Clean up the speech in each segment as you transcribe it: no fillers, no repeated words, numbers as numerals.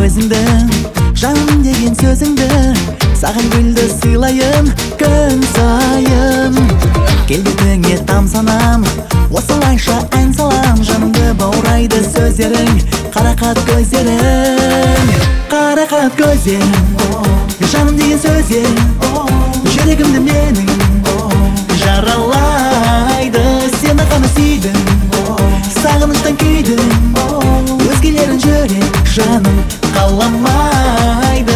өзіңді, жаным деген сөзіңді, саған гүлді сыйлайын күн сайын. Кел бетіңе тамсанам, осылайша ән салам, жанымды баурайды сөздерің, қарақат көздерің. Қарақат көздерің, жаным деген сөздерің, жүрегімді менің жаралайды. Сені ғана сүйдім, сағыныштан күйдім, өзгелерін жүрек жаным қаламайды.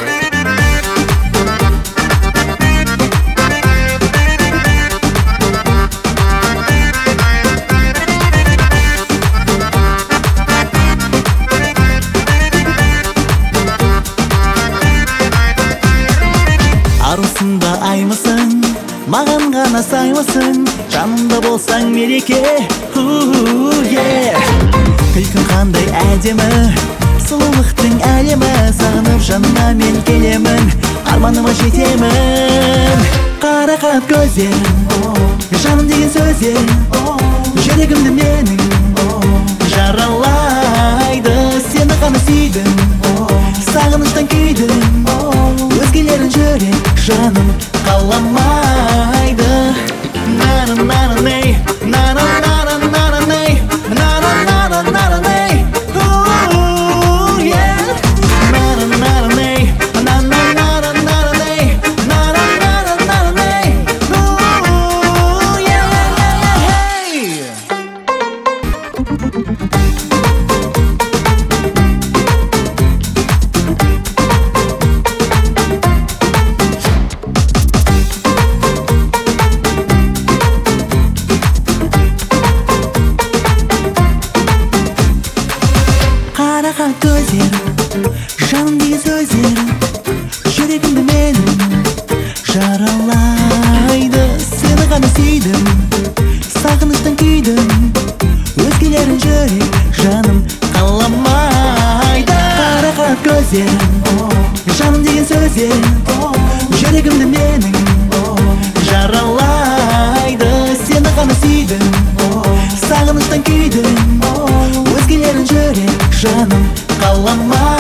Арусында аймысың, маған ғана саймысың, жанымда болсаң мереке. Күлкің қандай әдемі, сұлулықтың әлемі, сағынып жанына мен келемін, арманыма жетемін. Қарақат көздерің, жаным деген сөздерің, жүрегімді менің жаралайды. Сені ғана сүйдім, сағыныштан күйдім, өзгелерін жүрек жаным қаламайды. На-на-на-на-ней, на-на-на-на-на-ней, на-на-на-на-на-ней, на-на-на-на-ней, на-на-на-на-на-ней, на-на-на-на-на-ней. Қарақат көздерің, жаным деген сөздерің, жүрегімді менің жаралайды. Сені ғана сүйдім, сағыныштан күйдім, өзгелерін жүрек жаным қаламайды. Қарақат көздерің, жаным деген сөздерің, жүрегімді менің жаралайды. Сені ғана сүйдім, сағыныштан күйдім, өзгелерін жүрек жаным қаламайды.